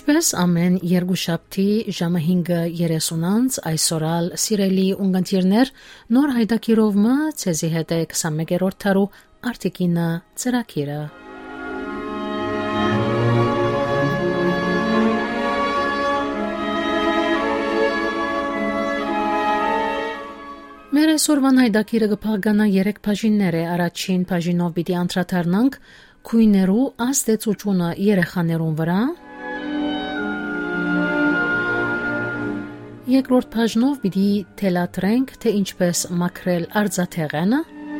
Ինչպես ամեն երկուշաբթի ժամը 5:30 այսօրալ սիրելի ունգընտիրներ նոր հայտակիրով մը ցեզի հետ է 21-րդ թարու արտիկինը ծրակիրը Մեր այսօրվան հայտակիրը գփաղկանա 3 բաժիններ է առաջին բաժինով պիտի անդրադառնանք քույներու ազդեցությունը երեխաներուն վրա Երկրորդ բաժնով պիտի թելադրենք, թե ինչպես մաքրել արծաթեղենը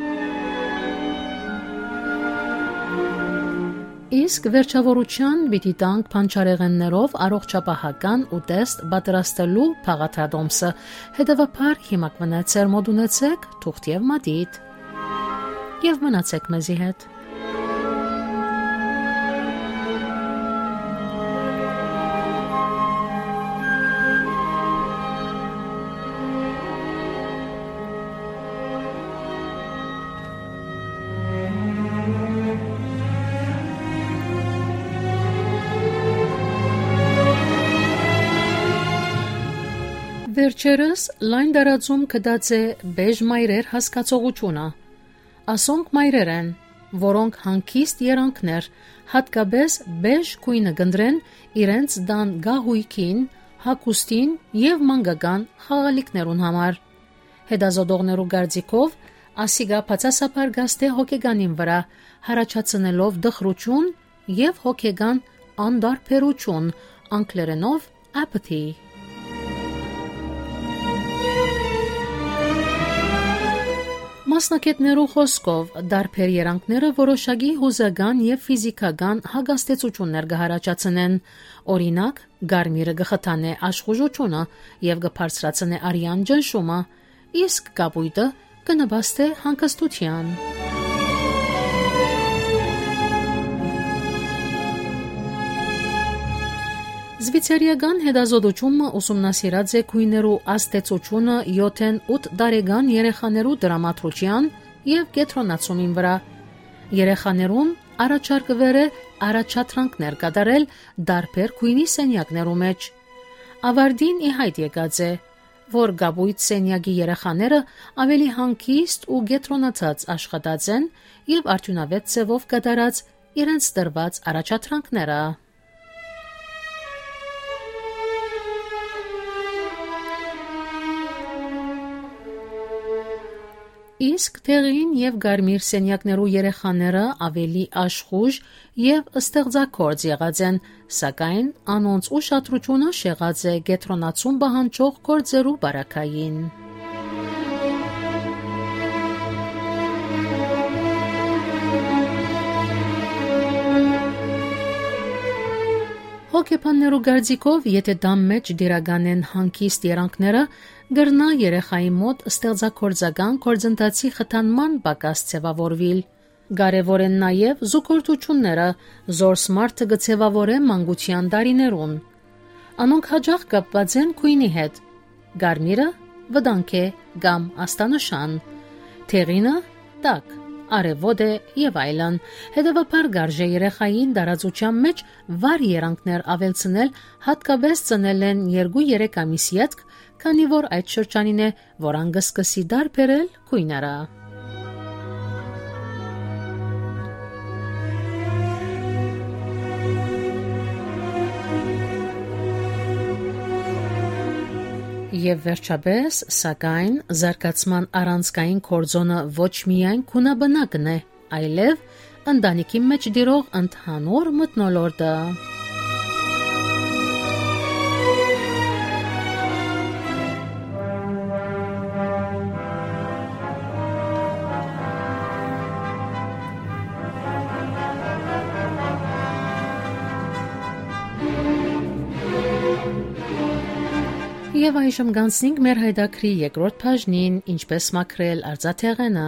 Իսկ վերջավորության պիտի տանք փանջարեղեններով առողջապահական ուտեստ պատրաստելու փաղաթադոմսը հետևաբար հիմա կմնացեր մոդ ունեցեք թուղթ եւ մատիտ եւ մնացեք մեզի հետ Վերջերս լայն դարածում կդած է բեժ մայրեր հասկացողությունը։ Ասոնք մայրեր են, որոնք հանգիստ երանքներ, հատկապես բեժ քույնը գնդրեն իրենց դան գահույքին, հակուստին եւ մանկական խաղալիքներուն համար։ Հետազոտողներու կարծիքով ասիգա բացասաբար գաստե հոգեգանին վրա, հարաճացնելով դխրություն եւ հոգեգան անդարբերություն, անգլերենով apathy։ Մասնակիցներու խոսքով դարբեր երանքները որոշակի հուզական եւ ֆիզիկական հագաստեցություններ կհարաճացնեն, օրինակ գարմիրը կխթանե աշխուժությունը եւ կբարձրացնե արյան ջնշումը, իսկ կապույտը կնպաստե հանգստության։ Զվիցերիական հետազոտությունը ուսումնասիրած է քույներու ազդեցությունը 7-8 տարեկան երեխաներու դրամատրության եւ կենտրոնացումին վրա։ Երեխաներուն առաջարկվել է առաջադրանքներ կատարել դարբեր քույնի սենյակներու մեջ։ Ավարտին ի հայտ եկած է, որ գաբույտ սենյակի երեխաները ավելի հանգիստ ու կենտրոնացած աշխատած են եւ արդյունավետ ձևով կատարած իրենց տրված առաջադրանքները։ Իսկ տեղին եւ գարմիր սենյակներու երեխաները ավելի աշխուժ եւ ստեղծագործ եղած են, սակայն անոնց ուշադրությունը շեղած է կենտրոնացում պահանջող գործերու բարակային։ Հոգեբաններու կարծիքով, եթե դամ մեջ դիրագանեն հանգիստ երանքները, գրնա երեխայի մոտ ստեղծագործական գործընթացի խթանման պակաս ձևավորվիլ։ Կարևոր են նաև զուգորդությունները, զորս մարդը կձևավորե մանկության տարիներուն։ Անոնք հաճախ կապված են քույնի հետ։ Գարմիրը վտանգ է կամ աստանշան, թեղինը տաք, արևոտ է եւ այլն։ Հետևաբար գարժե երեխային դարածության մեջ վար երանքներ ավելցնել, հատկապես ծնելեն 2-3 ամիս յետք, քանի որ այդ շրջանին է, որ անգսկսի դարբերել քույները։ Եվ վերջապես, սակայն, զարգացման առանցքային կորձոնը ոչ միայն քունաբնակն է, այլև ընտանիքի մեջ դիրող ընդհանուր մթնոլորտը։ Եվ այժմ գանցնենք մեր հայտակրի երկրորդ բաժնին, ինչպես մաքրել արծաթեղենը։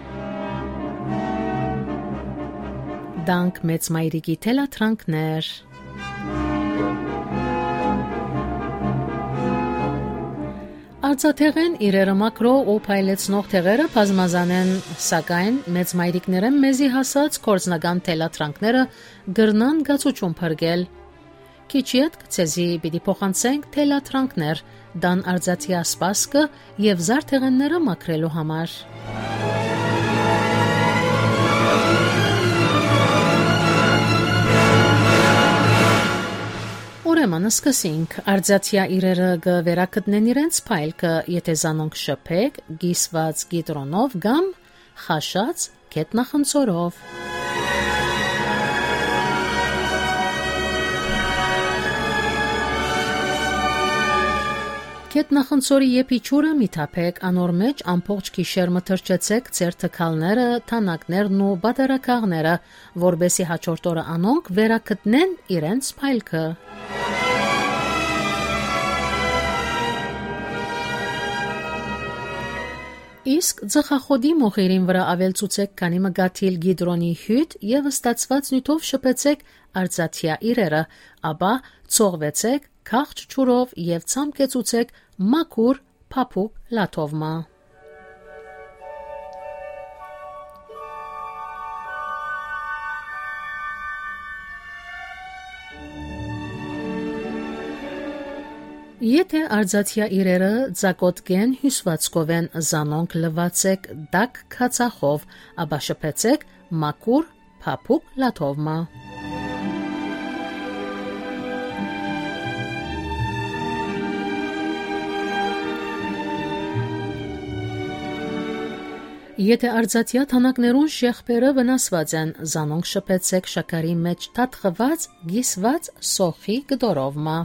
Դանք մեծ մայրիկի թելադրանքներ։ Արծաթեղեն իրերը մակրող ու փայլեցնող թեղերը բազմազան են, սակայն մեծ մայրիկները մեզի հասած կորձնական թելադրանքները գրնան գացություն փրկել։ Քիչ յետ ցեզի պիտի փոխանցենք թելաթրանքներ դան արձացիա սպասքը եւ զարթեղենները մաքրելու համար։ Ուրեմն սկսենք արձացիա իրերը գվերակտնեն իրենց փայլքը, եթե զանոնք շփեք, գիսված գիտրոնով կամ խաշած կետնախնձորով։ Կետնախնձորի եփիչուրը միթափեք, անոր մեջ ամբողջ գիշեր մթրջեցեք ձեր թքալները, թանակներն ու բادرակաղները, որբեսի հաջորդ օրը անոնք վերակտնեն իրենց փայլքը։ Իսկ ծխախոտի մոխիրին վրա ավելցուցեք քանի մգաթիլ գիդրոնի հյութ եւ ստացված նյութով շփեցեք արձացիա իրերը, ապա ցողվեցեք քաղճ ջուրով եւ ցամկեցուցեք մաքուր փափուկ լաթովմա։ Եթե արձացիա իրերը ձակոտկեն հյուսվածքով են զանոնք լվացեք դակ քացախով, ապա շփեցեք մաքուր փափուկ լաթովմա։ Եթե արձացիա թանակներուն շեղբերը վնասված են, զանոնք շփեցեք շաքարի մեջ թաթխված գիսված սոխի գդորովմա։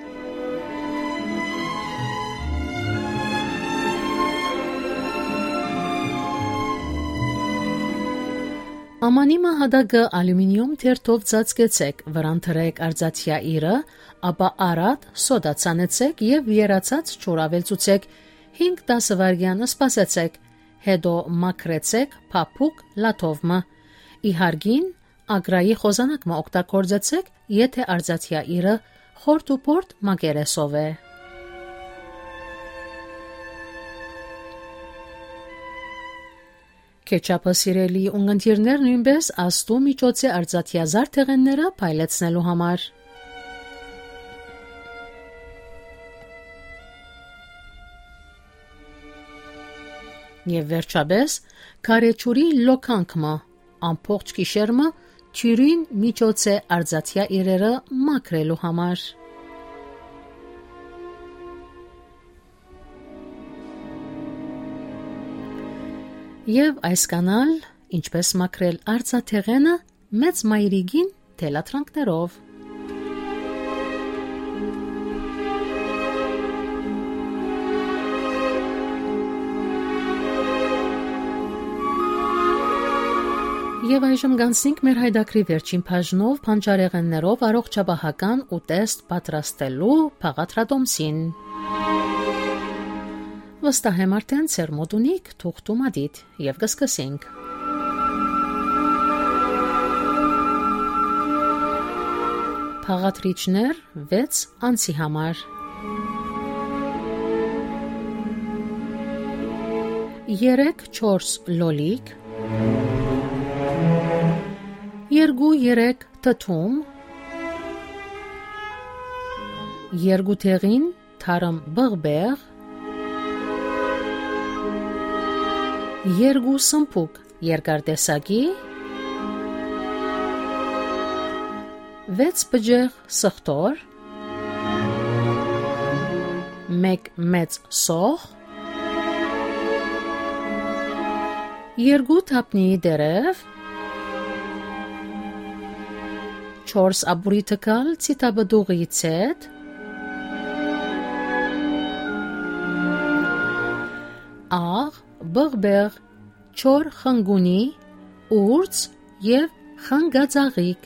Ամանիմը հադագը ալյումինիում թերթով ծածկեցեք, վրան թրեք արձացիա իրը, ապա արատ սոդա ցանեցեք եւ երացած ջուր ավելցուցեք, 5-10 վայրկյան սպասեցեք, հետո մաքրեցեք փափուկ լաթովմը։ Իհարգին ագրայի խոզանակը օգտագործեցեք, եթե արձացիա իրը խորտ ու պորտ մակերեսով է։ Քեչապը սիրելի ունգընտիրներ նույնպես աստու միջոց է արձացիա զարթեղենները փայլեցնելու համար։ Եվ վերջապես քարեչուրի լոկանքմը ամբողջ գիշերմը թյուրին միջոց է արձացիա իրերը մաքրելու համար։ Եվ այսքանալ ինչպես մաքրել արձաթեղենը մեծ մայրիկին թելաթրանքներով։ Եվ այժմ գանցնենք մեր հայդակրի վերջին բաժնով փանջարեղեններով առողջապահական ուտեստ պատրաստելու փաղադրատոմսին։ Վստահ եմ արդեն ձեր մոտ ունիք թուղթ ու մադիդ եւ կսկսենք։ Փաղադրիչներ 6 անցի համար։ 3-4 լոլիկ, 2-3 թթում, 2 թեղին թարմ բղբեղ, 2 սմփուկ երկարտեսակի, 6 բջեղ սխտոր, 1 մեծ սոխ, 2 թափնի դերև, 4 աբուրի տկալ ցիտաբդուղի ցետ, աղ, բղբեղ, չոր խնգունի, ուրց և խնգածաղիկ։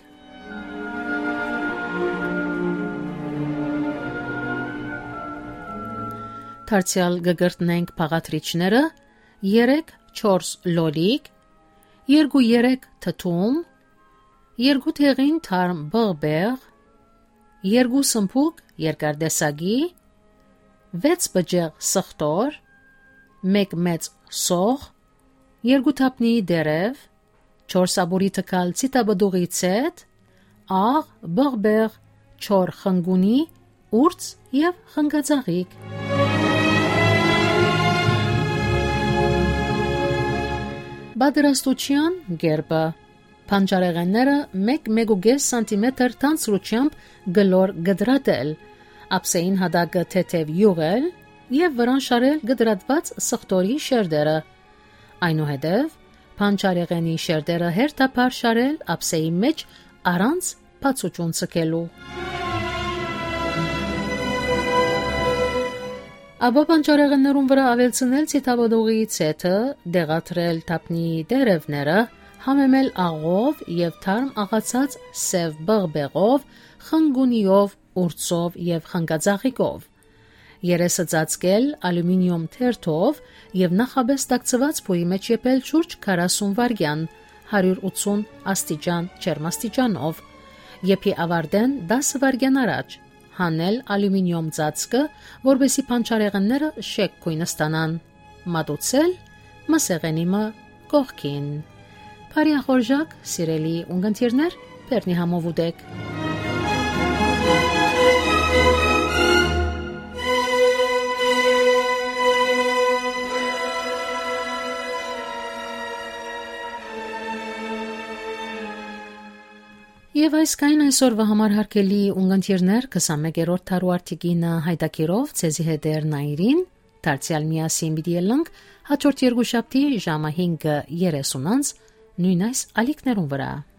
Դարձյալ գգրտնենք փաղադրիչները 3-4 լոլիկ, 2-3 թթում, 2 թեղին թարմ բղբեղ, 2 սմփուկ երկարտեսակի, 6 բջեղ սխտոր, 1 մեծ սոխ, 2 թափնի դերև, 4 աբուրի տկալ ցիտաբդուղի ցետ, աղ, բղբեղ, չոր խնգունի, ուրց եւ խնգածաղիկ։ Բادرաստության գերբը Փանջարեղենները 1-1.5 սանտիմետր թանձրությամբ գլոր գդրատել, ափսեին հատակը թեթև յուղել եւ վրան շարել գդրատված սխտորի շերտերը։ Այնուհետև փանջարեղենի շերտերը հերթափառ շարել ափսեի մեջ առանց բացուճուն ցկելու։ Ապա փանջարեղեններուն վրա ավելցնել ցիտավոդուղի ցեթը, դեղատրել թափնի դերևները, համեմել աղով եւ թարմ աղացած սև բղբեղով, խնգունիով, ուրցով եւ խնգածաղիկով։ Երեսը ծածկել ալյումինիում թերթով եւ նախաբես տակցված փոյի մեջ եպել շուրջ 40 վայրկյան 180 աստիճան ջերմաստիճանով, եփի ավարտեն 10 վայրկյան առաջ, հանել ալյումինիում ծածկը, որբեսի փանջարեղենները շեկ գույն ստանան, մատուցել մսեղենի մը կողքին։ Բարի ախորժակ, սիրելի ունգընտիրներ, բերնի համով ուտեք։ Եվ այս կային այսօրվա համար հարգելի ունգընտիրներ 21-րդ թարու արտիգինը հայտակիրով ցեզի հետեր նայրին դարձյալ միասին պիտի ելնանք հաջորդ երկուշաբթի ժամը 5:30 նույն այս ալիքներուն վրա։